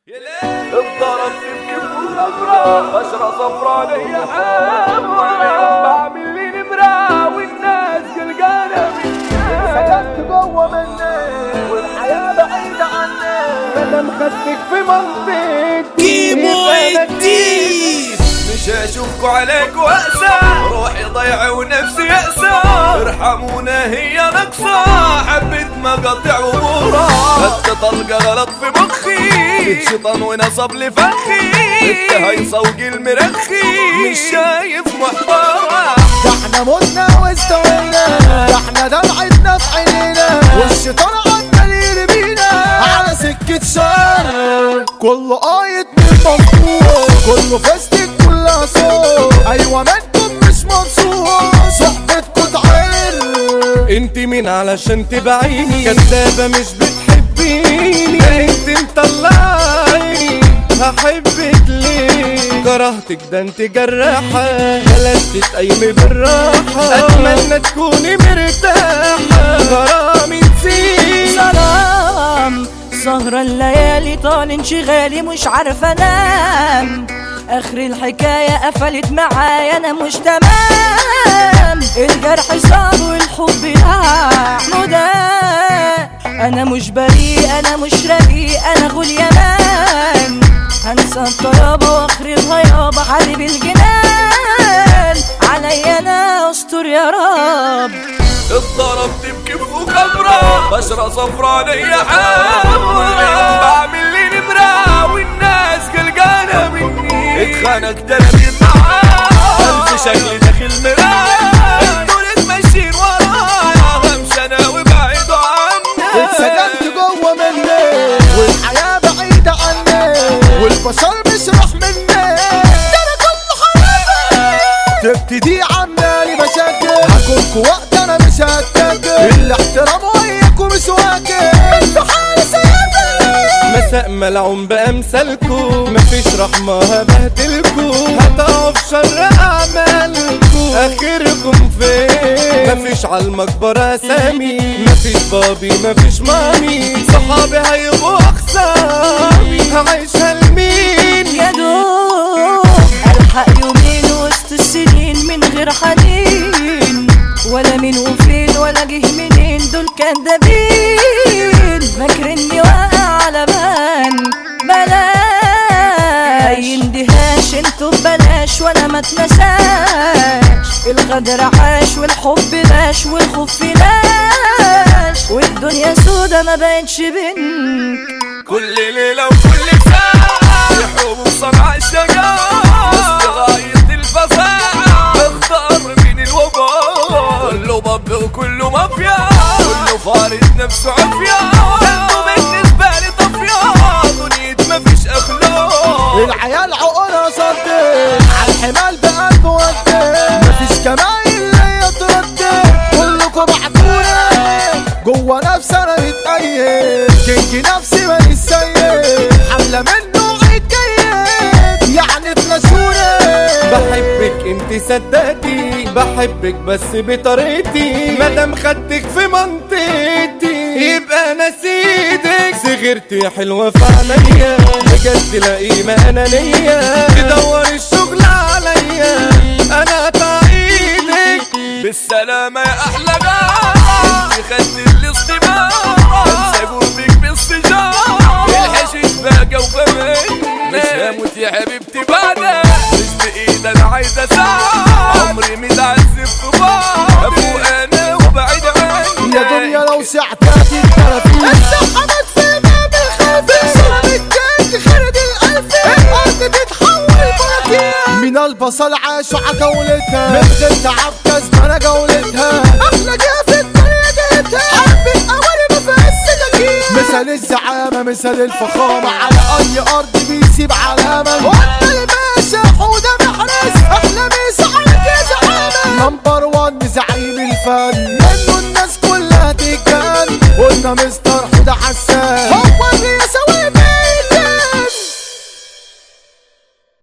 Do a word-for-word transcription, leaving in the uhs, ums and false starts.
اتضربت بكف وخضرا بشرة صفرا ليا حمرا بعمل لي نمرة والناس قلقانة مني سكنت جوه مني والحياة بعيدة عني انا مخدك في منطقتي كيمو مش هشوفكوا عليك وأسى روحي ضيعة ونفسي يأسى ارحمونا هي نقصة حبيت مقاطع ومورا خدت طلقة غلط في مخي شيطان ونصب لي فخي التهيصة وقي المرخي مش شايف محتارة ده احنا متنا واستوينا ده احنا دمعتنا في عينينا والشيطان عمال يرمينا على سكة شر كله قايد من مفهوم كله فستك كلها صوت ايوه منكم مش منصور صحبتكوا تعال انت مين علشان تبعيني كدابة مش بتحبيني انت مطلعي هحبك ليه كرهتك ده انت جراحة بلاش تقيمي بالراحة اتمنى تكوني مرتاحة غرامي نسيت سلام سهرة الليالي طال انشغالي مش عارفة انام اخر الحكاية قفلت معايا انا مش تمام الجرح صار والحب لحمه ده انا مش بريء انا مش رقيق انا غول يمان هنسى الطيابة واخربها يابا حبيب الجنان عليا انا استر يا رب اتضربت بكف وكبرة بشرة صفرا ليا حمرا بعمل لي نمرة والناس قلقانة مني اتخانقت انا مين معاه انت شكلي داخل مرايا انتوا ماشيين ورايا همشي انا وبعيدوا عني اتسجنت جوه مني والحياة بعيدة عني والبشر مش راح مني ده انا كل حبيبي تبتدي عمالي بشكل هكونكوا وقت انا مش هتاكل الاحترام وياكوا مش واكل انتوا حالي سيبني مساء ملعون بأمثالكوا مفيش رحمة هبهدلكوا هتقعوا في شر أعمالكوا آخركم فين مفيش عالمقبرة أسامي مفيش بابي مفيش مامي صحابي هيبقوا أخصامي هعيشها لمين يا دوب الحق يومين وسط السنين من غير حنين ولا مين وفين ولا جه منين دول كدابين فاكرني واقع على بان بلاش يندهاش انتوا ببلاش وانا ما اتنساش الغدر عاش والحب باش والخوف لاش والدنيا سودا ما بقتش بنت كل ليلة وكل ساعة يحوم صنع الشجاعة وسط غاية الفظاعة اختار من الوباء كله باب وكله مافيا كله فارض نفسه عافية انتوا بالنسبة لي طفية دنيا مفيش اخلاق العيال عقولها صدق عالحمال بقلب ودي مفيش كمايل ليا تردد كلكوا بعتوني جوا نفسي انا متقيد كينج نفسي ماليش سيد حملة منه عيد جيد يعني تنسوني بحبك انت صدقتي بحبك بس بطريقتي مادام خدتك في منطقتي يبقى نسيتك صغرتي حلوة في عينيا بجد لا قيمة انانية تدور الشغل عليا انا تعيدك بالسلامة يا احلى جارة انت خدت الاصطباع سايبوبك بالسجارة الحشيش باقة وفمين مش هموت يا حبيبتي بعدك مش بايد انا عايزة ساعة عمري متعذب في بعض ابو انا وبعيد عني يا دنيا لو ساعتاتي التلاتين السحبت في باب الخلفين سلام الجيش خرج الالفين الارض تتحول بلاتين من البصل عاشوا عجولتها من غير تعب كسبانة جولتها احلى جهة في الدنيا جهتها حبة قوارب في السكاكين مثل الزعامة مثل الفخامة على اي ارض بيسيب علامة وانت الباشا حودة محرس احلى